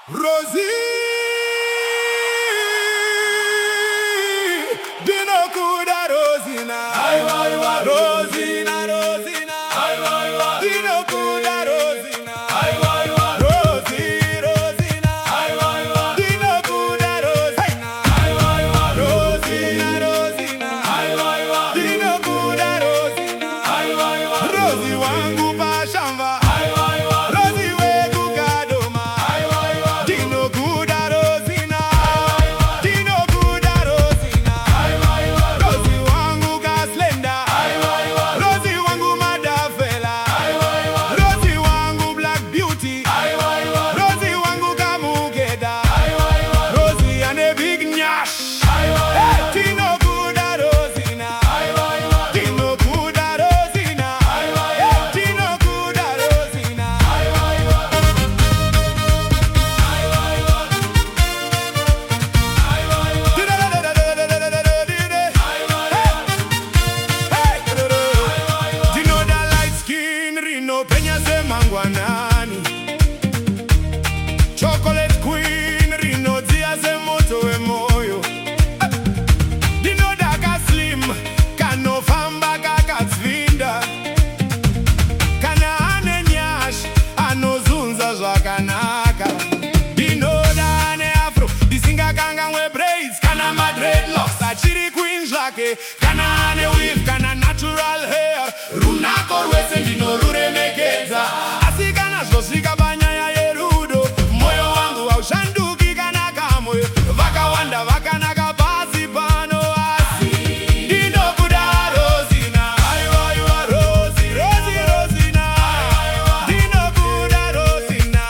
Rosie, Dino kuda Rosina, Rosina, Rosina, Dino kuda Rosina, Rosie, Rosina, Dino kuda Rosina, Rosina, Rosina, Dino kuda Rosina, Rosie wangu pashamba. Chocolate queen, Rino Dia se moto e moyo. Dino daga slim, kano famba kaka tvinda. Kana ane nyash, ano zunza zwakanaka. Dino dane afro, disinga kanga we braids. Kana ma dreadlocks, achiri queen zake. Kana ane weave, kana natural hair. Runako wese dino rure mekeza. Asikana zosika banya ya yerudo. Shanduki kana kamwe vaka wanda vaka naga basi pano asi Dino kuda Rosina aywa Rosie Rosie Rosina Dino kuda Rosina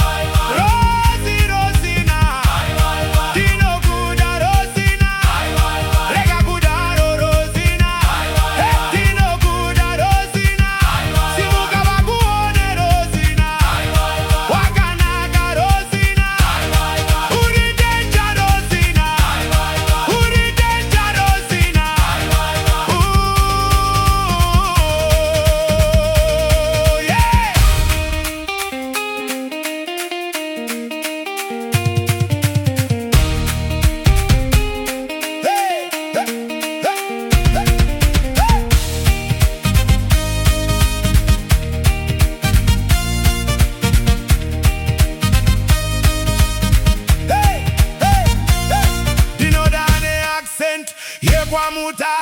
Rosie Rosina Dino kuda Rosina Rega kuda Rosina Dino kuda Rosina Simuka bakuone Rosina wakanaga Rosina. Ye kwa muta